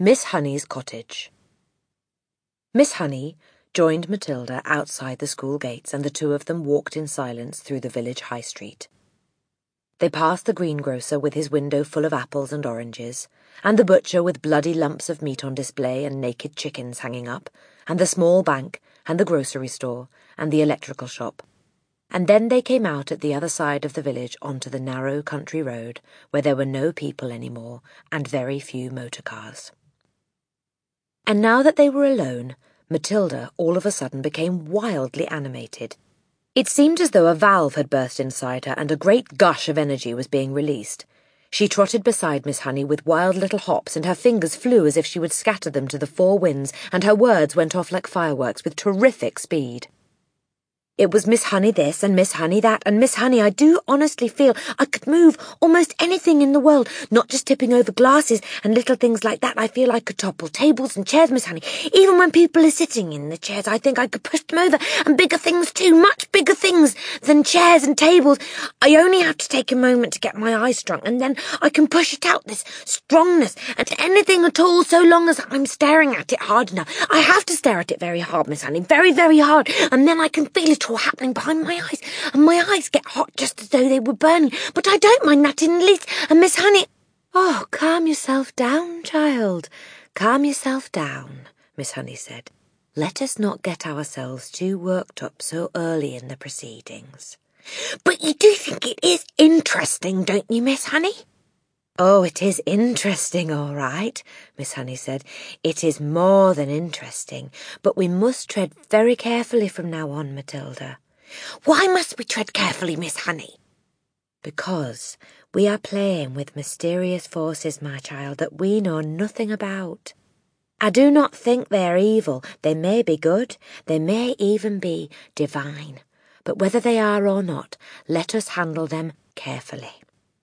Miss Honey's cottage. Miss Honey joined Matilda outside the school gates, and the two of them walked in silence through the village high street. They passed the greengrocer with his window full of apples and oranges, and the butcher with bloody lumps of meat on display and naked chickens hanging up, and the small bank, and the grocery store, and the electrical shop. And then they came out at the other side of the village onto the narrow country road, where there were no people any more, and very few motor cars. And now that they were alone, Matilda all of a sudden became wildly animated. It seemed as though a valve had burst inside her and a great gush of energy was being released. She trotted beside Miss Honey with wild little hops, and her fingers flew as if she would scatter them to the four winds, and her words went off like fireworks with terrific speed. It was Miss Honey this and Miss Honey that, and Miss Honey, I do honestly feel I could move almost anything in the world, not just tipping over glasses and little things like that. I feel I could topple tables and chairs, Miss Honey. Even when people are sitting in the chairs, I think I could push them over, and bigger things too, much bigger things than chairs and tables. I only have to take a moment to get my eyes strung, and then I can push it out, this strongness, and anything at all, so long as I'm staring at it hard enough. I have to stare at it very hard, Miss Honey, very, very hard, and then I can feel it all happening behind my eyes, and my eyes get hot just as though they were burning, but I don't mind that in the least, and Miss Honey— "Oh, calm yourself down, child, calm yourself down," Miss Honey said. "Let us not get ourselves too worked up so early in the proceedings." "But you do think it is interesting, don't you, Miss Honey?" "Oh, it is interesting, all right," Miss Honey said. "It is more than interesting, but we must tread very carefully from now on, Matilda." "Why must we tread carefully, Miss Honey?" "Because we are playing with mysterious forces, my child, that we know nothing about. I do not think they are evil. They may be good. They may even be divine. But whether they are or not, let us handle them carefully."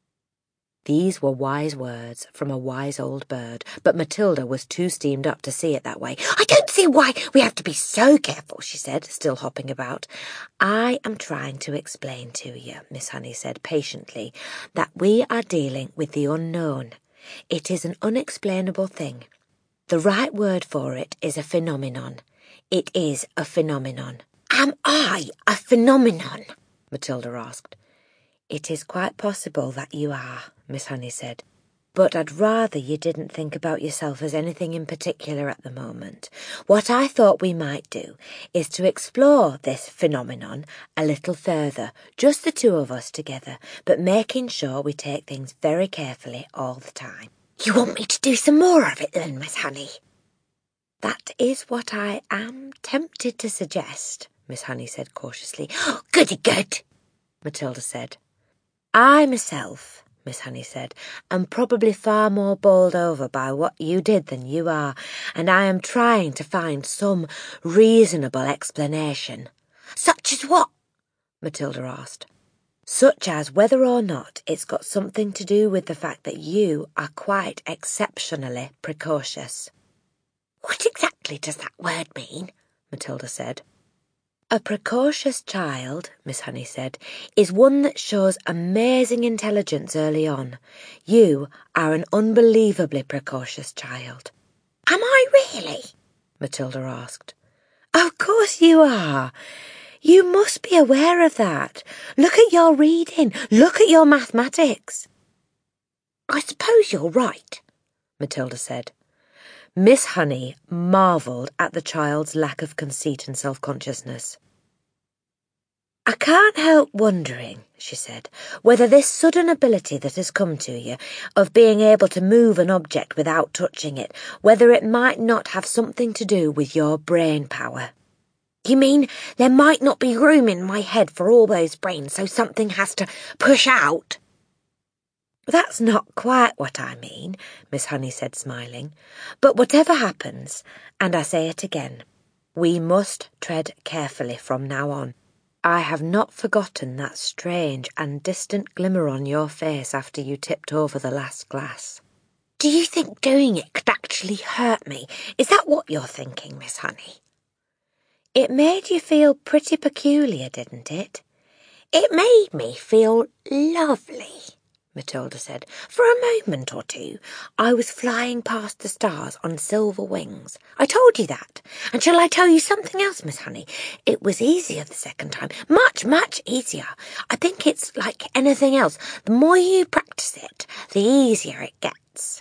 These were wise words from a wise old bird, but Matilda was too steamed up to see it that way. "I don't see why we have to be so careful," she said, still hopping about. "I am trying to explain to you," Miss Honey said patiently, "that we are dealing with the unknown. It is an unexplainable thing. The right word for it is a phenomenon. It is a phenomenon." "Am I a phenomenon?" Matilda asked. "It is quite possible that you are," Miss Honey said, "but I'd rather you didn't think about yourself as anything in particular at the moment. What I thought we might do is to explore this phenomenon a little further, just the two of us together, but making sure we take things very carefully all the time." "You want me to do some more of it then, Miss Honey?" "That is what I am tempted to suggest," Miss Honey said cautiously. "Oh, goody good," Matilda said. "I myself," Miss Honey said, "am probably far more bowled over by what you did than you are, and I am trying to find some reasonable explanation." "Such as what?" Matilda asked. "Such as whether or not it's got something to do with the fact that you are quite exceptionally precocious." "What exactly does that word mean?" Matilda said. "A precocious child," Miss Honey said, "is one that shows amazing intelligence early on. You are an unbelievably precocious child." "Am I really?" Matilda asked. "Of course you are. You must be aware of that. Look at your reading. Look at your mathematics." "I suppose you're right," Matilda said. Miss Honey marvelled at the child's lack of conceit and self-consciousness. "I can't help wondering," she said, "whether this sudden ability that has come to you, of being able to move an object without touching it, whether it might not have something to do with your brain power." "You mean there might not be room in my head for all those brains, so something has to push out?" "That's not quite what I mean," Miss Honey said, smiling. "But whatever happens, and I say it again, we must tread carefully from now on. I have not forgotten that strange and distant glimmer on your face after you tipped over the last glass." "Do you think doing it could actually hurt me? Is that what you're thinking, Miss Honey?" "It made you feel pretty peculiar, didn't it?" "It made me feel lovely," Matilda said. For a moment or two, I was flying past the stars on silver wings. I told you that. And shall I tell you something else, Miss Honey? It was easier the second time. Much, much easier. I think it's like anything else. The more you practice it, the easier it gets.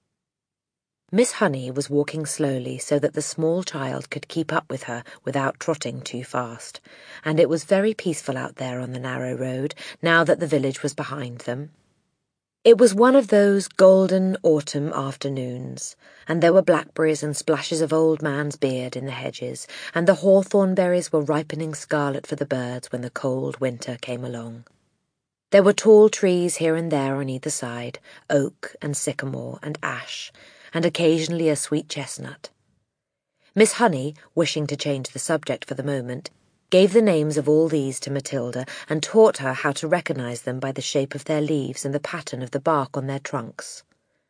Miss Honey was walking slowly so that the small child could keep up with her without trotting too fast, and it was very peaceful out there on the narrow road, now that the village was behind them. It was one of those golden autumn afternoons, and there were blackberries and splashes of old man's beard in the hedges, and the hawthorn berries were ripening scarlet for the birds when the cold winter came along. There were tall trees here and there on either side, oak and sycamore and ash, and occasionally a sweet chestnut. Miss Honey, wishing to change the subject for the moment, gave the names of all these to Matilda and taught her how to recognize them by the shape of their leaves and the pattern of the bark on their trunks.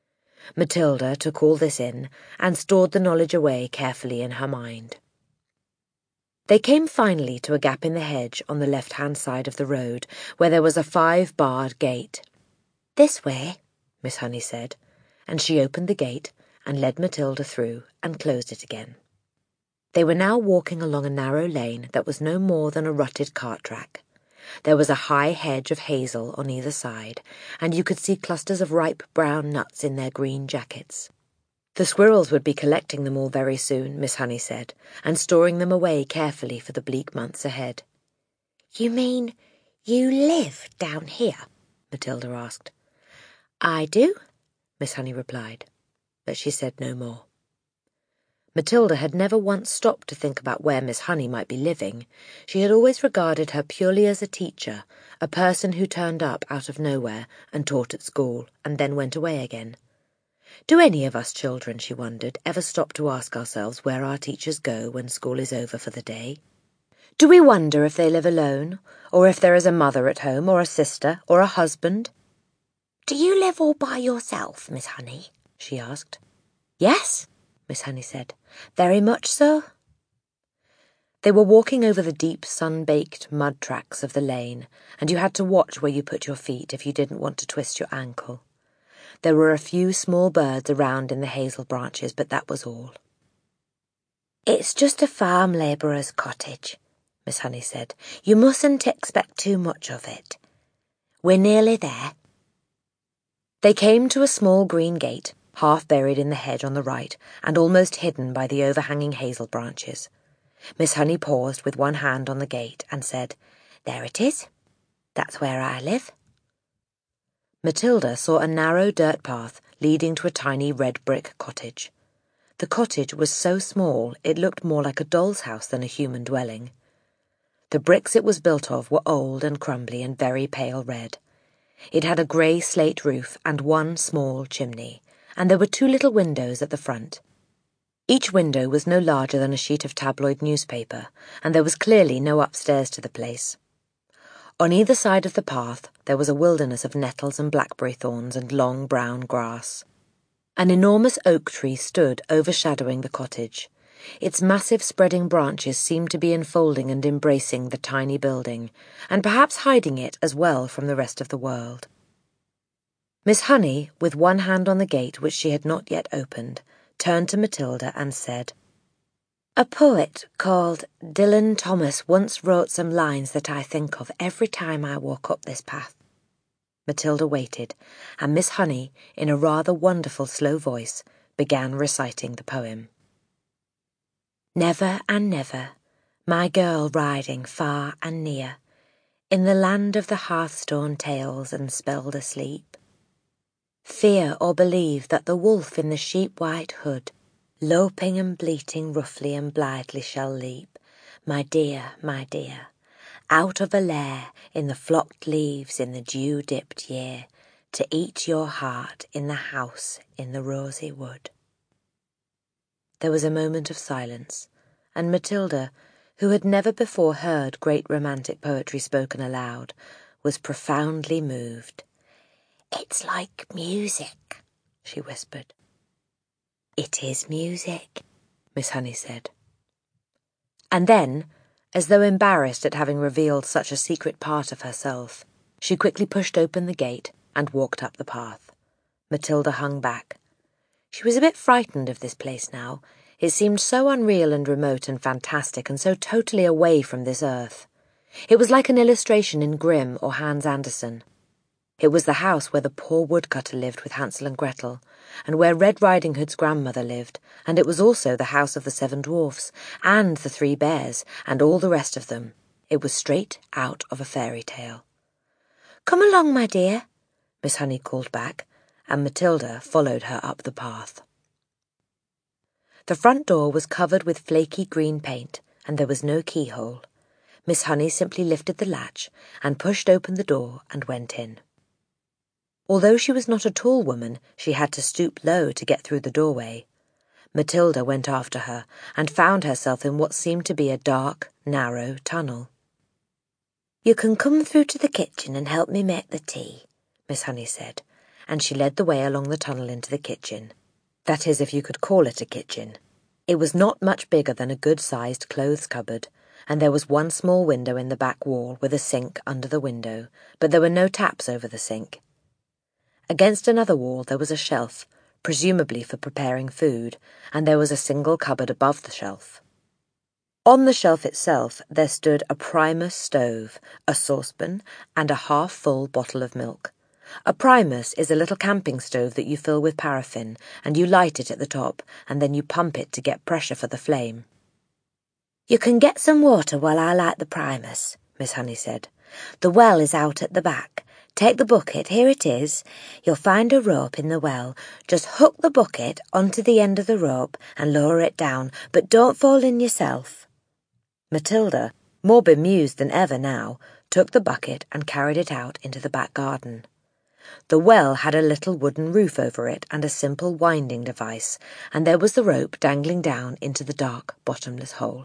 Matilda took all this in and stored the knowledge away carefully in her mind. They came finally to a gap in the hedge on the left-hand side of the road, where there was a 5-barred gate. This way, Miss Honey said, and she opened the gate and led Matilda through and closed it again. They were now walking along a narrow lane that was no more than a rutted cart track. There was a high hedge of hazel on either side, and you could see clusters of ripe brown nuts in their green jackets. The squirrels would be collecting them all very soon, Miss Honey said, and storing them away carefully for the bleak months ahead. You mean you live down here? Matilda asked. I do, Miss Honey replied, but she said no more. Matilda had never once stopped to think about where Miss Honey might be living. She had always regarded her purely as a teacher, a person who turned up out of nowhere and taught at school and then went away again. Do any of us children, she wondered, ever stop to ask ourselves where our teachers go when school is over for the day? Do we wonder if they live alone, or if there is a mother at home, or a sister, or a husband? Do you live all by yourself, Miss Honey? She asked. Yes, Miss Honey said. Very much so. They were walking over the deep, sun-baked mud tracks of the lane, and you had to watch where you put your feet if you didn't want to twist your ankle. There were a few small birds around in the hazel branches, but that was all. It's just a farm labourer's cottage, Miss Honey said. You mustn't expect too much of it. We're nearly there. They came to a small green gate, half buried in the hedge on the right, and almost hidden by the overhanging hazel branches. Miss Honey paused with one hand on the gate and said, There it is. That's where I live. Matilda saw a narrow dirt path leading to a tiny red brick cottage. The cottage was so small it looked more like a doll's house than a human dwelling. The bricks it was built of were old and crumbly and very pale red. It had a grey slate roof and one small chimney, and there were 2 little windows at the front. Each window was no larger than a sheet of tabloid newspaper, and there was clearly no upstairs to the place. On either side of the path there was a wilderness of nettles and blackberry thorns and long brown grass. An enormous oak tree stood overshadowing the cottage. Its massive spreading branches seemed to be enfolding and embracing the tiny building, and perhaps hiding it as well from the rest of the world. Miss Honey, with one hand on the gate which she had not yet opened, turned to Matilda and said, A poet called Dylan Thomas once wrote some lines that I think of every time I walk up this path. Matilda waited, and Miss Honey, in a rather wonderful slow voice, began reciting the poem. Never and never, my girl riding far and near, in the land of the hearthstone tales and spelled asleep. Fear or believe that the wolf in the sheep-white hood, loping and bleating roughly and blithely shall leap, my dear, out of a lair in the flocked leaves in the dew-dipped year, to eat your heart in the house in the rosy wood. There was a moment of silence, and Matilda, who had never before heard great romantic poetry spoken aloud, was profoundly moved. It's like music, she whispered. It is music, Miss Honey said. And then, as though embarrassed at having revealed such a secret part of herself, she quickly pushed open the gate and walked up the path. Matilda hung back. She was a bit frightened of this place now. It seemed so unreal and remote and fantastic and so totally away from this earth. It was like an illustration in Grimm or Hans Andersen. It was the house where the poor woodcutter lived with Hansel and Gretel, and where Red Riding Hood's grandmother lived, and it was also the house of the 7 dwarfs, and the 3 bears, and all the rest of them. It was straight out of a fairy tale. "Come along, my dear," Miss Honey called back, and Matilda followed her up the path. The front door was covered with flaky green paint, and there was no keyhole. Miss Honey simply lifted the latch and pushed open the door and went in. Although she was not a tall woman, she had to stoop low to get through the doorway. Matilda went after her and found herself in what seemed to be a dark, narrow tunnel. "You can come through to the kitchen and help me make the tea," Miss Honey said, and she led the way along the tunnel into the kitchen. That is, if you could call it a kitchen. It was not much bigger than a good-sized clothes cupboard, and there was one small window in the back wall with a sink under the window, but there were no taps over the sink. Against another wall there was a shelf, presumably for preparing food, and there was a single cupboard above the shelf. On the shelf itself there stood a Primus stove, a saucepan, and a half-full bottle of milk. A Primus is a little camping stove that you fill with paraffin, and you light it at the top, and then you pump it to get pressure for the flame. "You can get some water while I light the Primus," Miss Honey said. "The well is out at the back. Take the bucket, here it is. You'll find a rope in the well. Just hook the bucket onto the end of the rope and lower it down, but don't fall in yourself." Matilda, more bemused than ever now, took the bucket and carried it out into the back garden. The well had a little wooden roof over it and a simple winding device, and there was the rope dangling down into the dark, bottomless hole.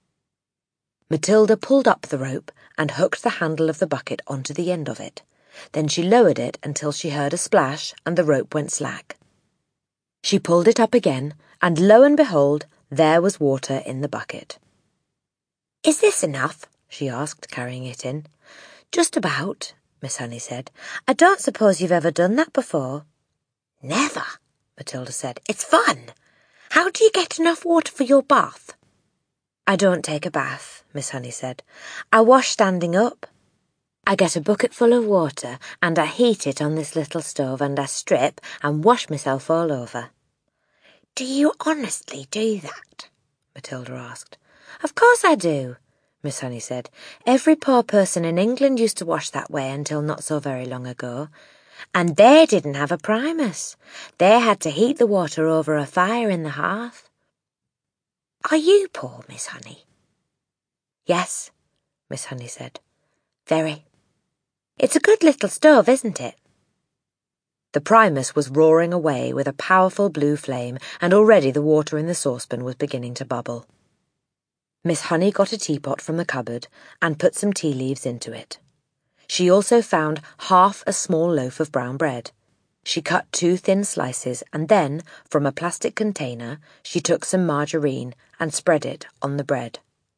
Matilda pulled up the rope and hooked the handle of the bucket onto the end of it. Then she lowered it until she heard a splash and the rope went slack. She pulled it up again, and lo and behold, there was water in the bucket. "Is this enough?" she asked, carrying it in. "Just about," Miss Honey said. "I don't suppose you've ever done that before." "Never," Matilda said. "It's fun. How do you get enough water for your bath?" "I don't take a bath," Miss Honey said. "I wash standing up. I get a bucket full of water and I heat it on this little stove and I strip and wash myself all over." "Do you honestly do that?" Matilda asked. "Of course I do," Miss Honey said. "Every poor person in England used to wash that way until not so very long ago. And they didn't have a Primus. They had to heat the water over a fire in the hearth." "Are you poor, Miss Honey?" "Yes," Miss Honey said. "Very. It's a good little stove, isn't it?" The Primus was roaring away with a powerful blue flame, and already the water in the saucepan was beginning to bubble. Miss Honey got a teapot from the cupboard and put some tea leaves into it. She also found half a small loaf of brown bread. She cut 2 thin slices, and then, from a plastic container, she took some margarine and spread it on the bread.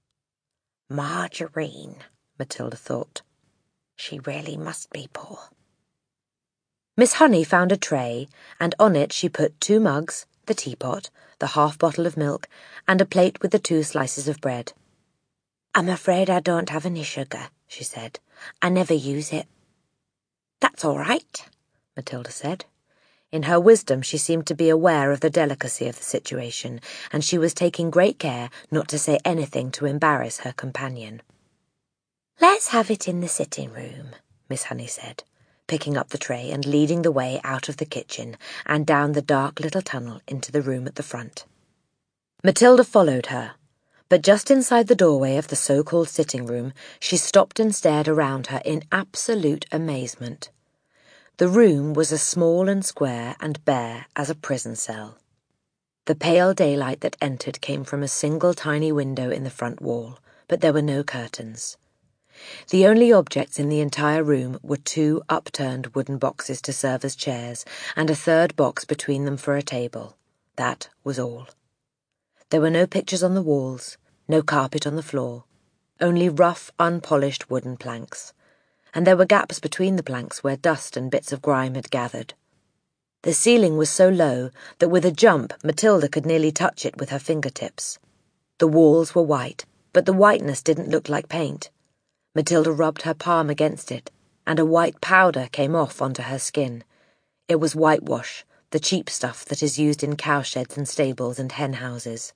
"Margarine," Matilda thought. "She really must be poor." Miss Honey found a tray, and on it she put 2 mugs, the teapot, the half bottle of milk, and a plate with the 2 slices of bread. "I'm afraid I don't have any sugar," she said. "I never use it." "That's all right," Matilda said. In her wisdom she seemed to be aware of the delicacy of the situation, and she was taking great care not to say anything to embarrass her companion. "Let's have it in the sitting room," Miss Honey said, picking up the tray and leading the way out of the kitchen and down the dark little tunnel into the room at the front. Matilda followed her, but just inside the doorway of the so-called sitting room, she stopped and stared around her in absolute amazement. The room was as small and square and bare as a prison cell. The pale daylight that entered came from a single tiny window in the front wall, but there were no curtains. The only objects in the entire room were 2 upturned wooden boxes to serve as chairs, and a 3rd box between them for a table. That was all. There were no pictures on the walls, no carpet on the floor, only rough, unpolished wooden planks. and there were gaps between the planks where dust and bits of grime had gathered. The ceiling was so low that with a jump Matilda could nearly touch it with her fingertips. The walls were white, but the whiteness didn't look like paint. Matilda rubbed her palm against it, and a white powder came off onto her skin. It was whitewash, the cheap stuff that is used in cowsheds and stables and hen houses.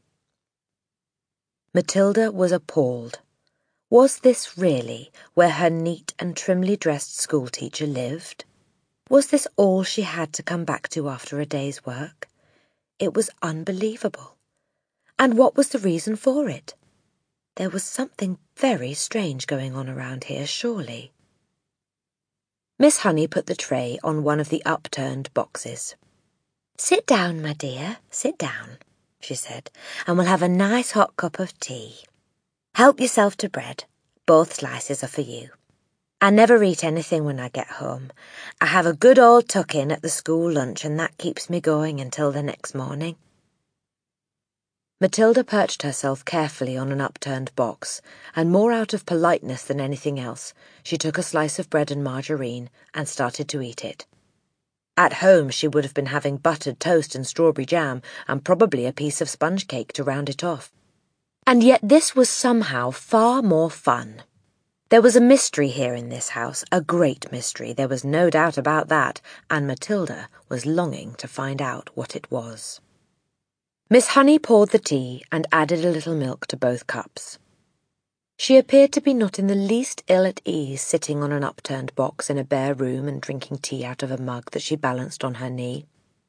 Matilda was appalled. Was this really where her neat and trimly dressed schoolteacher lived? Was this all she had to come back to after a day's work? It was unbelievable. And what was the reason for it? There was something very strange going on around here, surely. Miss Honey put the tray on one of the upturned boxes. "Sit down, my dear, sit down," she said, "and we'll have a nice hot cup of tea. Help yourself to bread. Both slices are for you. I never eat anything when I get home. I have a good old tuck-in at the school lunch, and that keeps me going until the next morning." Matilda perched herself carefully on an upturned box, and more out of politeness than anything else, she took a slice of bread and margarine and started to eat it. At home she would have been having buttered toast and strawberry jam, and probably a piece of sponge cake to round it off. And yet this was somehow far more fun. There was a mystery here in this house, a great mystery, there was no doubt about that, and Matilda was longing to find out what it was. Miss Honey poured the tea and added a little milk to both cups. She appeared to be not in the least ill at ease sitting on an upturned box in a bare room and drinking tea out of a mug that she balanced on her knee.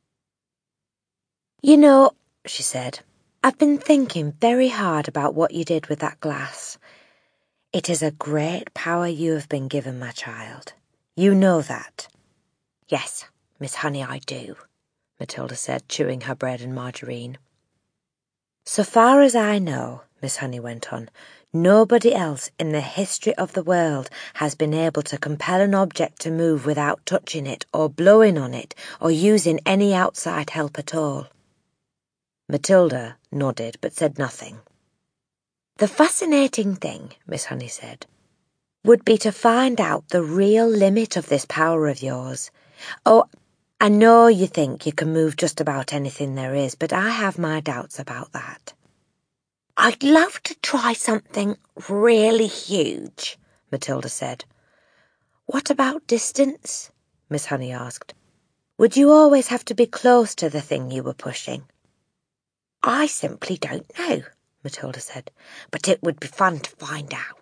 "You know," she said, "I've been thinking very hard about what you did with that glass. It is a great power you have been given, my child. You know that." "Yes, Miss Honey, I do," Matilda said, chewing her bread and margarine. "So far as I know," Miss Honey went on, "nobody else in the history of the world has been able to compel an object to move without touching it or blowing on it or using any outside help at all." Matilda nodded but said nothing. "The fascinating thing," Miss Honey said, "would be to find out the real limit of this power of yours. Oh, I know you think you can move just about anything there is, but I have my doubts about that." "I'd love to try something really huge," Matilda said. "What about distance?" Miss Honey asked. "Would you always have to be close to the thing you were pushing?" "I simply don't know," Matilda said, "but it would be fun to find out."